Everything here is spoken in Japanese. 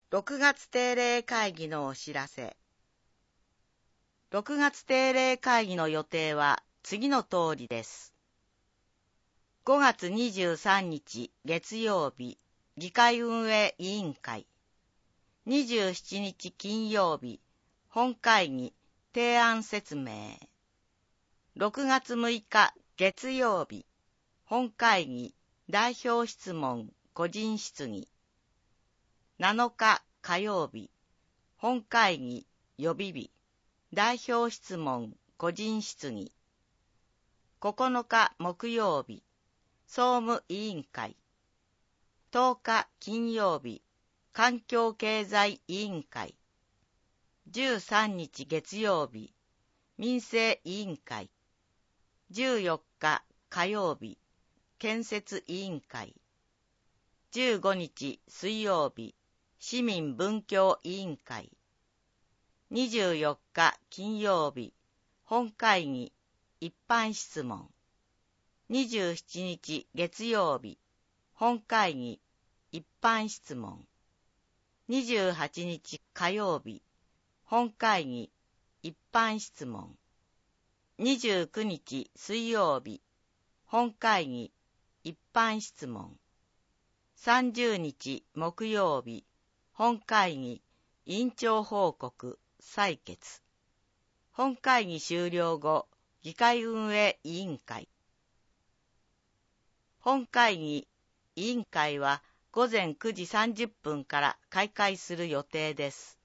6月定例会議のお知らせ。6月定例会議の予定は次の通りです。5月23日月曜日、議会運営委員会。27日金曜日、本会議、提案説明。6月6日月曜日、本会議、代表質問、個人質疑。7日火曜日、本会議予備日、代表質問、個人質疑。9日木曜日、総務委員会。10日金曜日、環境経済委員会。13日月曜日、民生委員会。14日火曜日、建設委員会。15日水曜日、市民文教委員会。24日金曜日、本会議、一般質問。27日月曜日、本会議、一般質問。28日火曜日、本会議、一般質問。29日水曜日、本会議、一般質問。30日木曜日、本会議、委員長報告、採決。本会議終了後、議会運営委員会。本会議、委員会は午前9時30分から開会する予定です。